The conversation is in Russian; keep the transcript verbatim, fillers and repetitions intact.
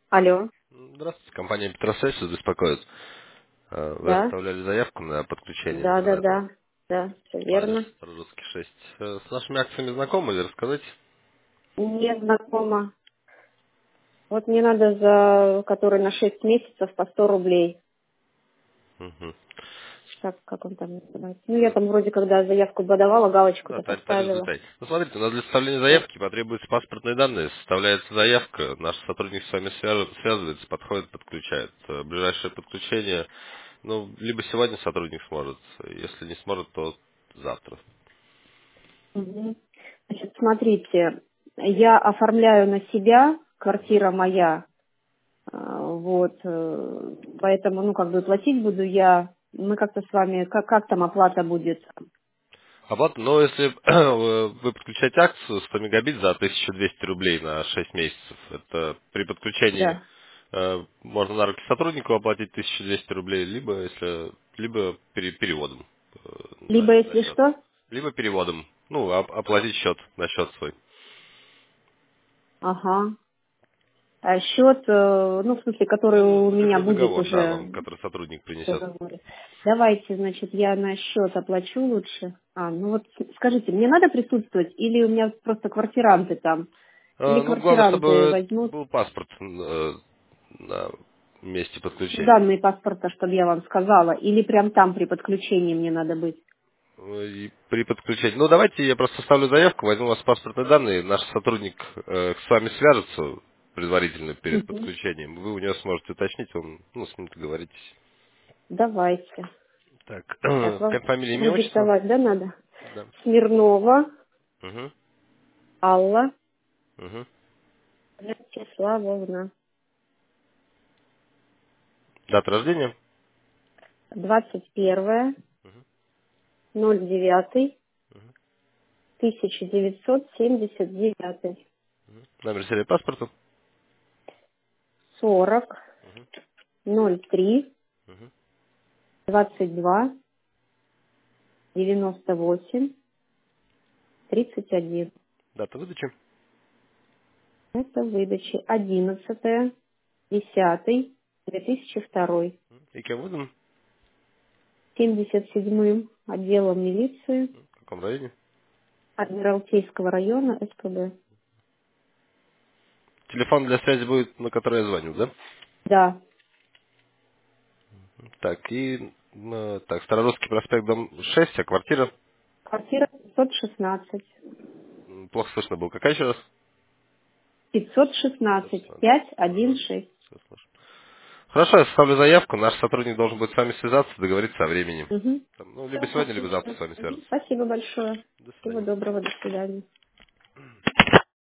Алло. Здравствуйте, компания Петросвязь вас беспокоит. Э, Вы Да, оставляли заявку на подключение да, да, интернета да, да, все по адресу верно. Старорусский шесть. Э, С нашими акциями знакомы или рассказать? Не знакома. Вот мне надо за который на шесть месяцев по сто рублей. Мгм. Так, как он там называется? Ну, я там вроде, когда заявку подавала, Да, галочку-то тариф, тариф поставила. деталь. Ну, смотрите, у нас для составления Вот. заявки потребуются паспортные данные. Составляется заявка, наш сотрудник с вами свяж- связывается, подходит, подключает. Э, Ближайшее подключение, ну, либо сегодня сотрудник сможет, если не сможет, то завтра. Мгм. Значит, смотрите, я оформляю на себя, Мгм. квартира моя, а, вот, э, поэтому, ну, как бы платить буду я, мы как-то с вами, как, как там оплата будет? Оплата, но если э, вы подключаете акцию сто мегабит за тысячу двести рублей на шесть месяцев, это при подключении Да. э, можно на руки сотруднику оплатить тысячу двести рублей, либо если либо пере- переводом э, Либо, на, на если счет. что, Либо переводом. Ну, оп- оплатить счет на счет свой. ага. А счет, э, ну, в смысле, который у Ну, меня это будет договор, да, уже вам, который сотрудник в принесет. договоре. Давайте, значит, я на счет оплачу лучше. А, ну вот скажите, мне надо присутствовать или у меня просто квартиранты там? Или Э, ну, главное, квартиранты чтобы возьмут был паспорт э, на месте подключения. данные паспорта, чтобы я вам сказала, или прям там при подключении мне надо быть? И при подключении. Ну, давайте я просто составлю заявку, возьму у вас паспортные данные, наш сотрудник э, с вами свяжется предварительно перед Мгм. подключением. Вы у него сможете уточнить, он, ну, с ним договоритесь. Давайте. Так, Так, вам как фамилия, имя, отчество? продиктовать, да, надо? Да. Смирнова Угу, Алла угу. Вячеславовна. Дата рождения? Двадцать первое ноль девятый тысяча девятьсот семьдесят девятый Номер серии паспорта? сорок ноль три Угу. двадцать два девяносто восемь тридцать один. Дата выдачи? Это выдачи одиннадцатое десятый две тысячи второй. И кем выдан? Семьдесят седьмым отделом милиции В каком районе? Адмиралтейского района СПБ. Телефон для связи будет, на который я звоню, да? Да, Так, и э, так, Старорусский проспект, дом шесть, а квартира? квартира пятьсот шестнадцать. М, Плохо слышно было. Какая еще раз? пятьсот шестнадцать шестнадцать. пять один Ага, шесть. все слышу. Хорошо, я составлю заявку. Наш сотрудник должен будет с вами связаться, договориться о времени. Угу. Там, ну, либо Все, сегодня, либо завтра отлично. с вами Мгм. свяжется. Спасибо большое. До Всего свидания. доброго, до свидания.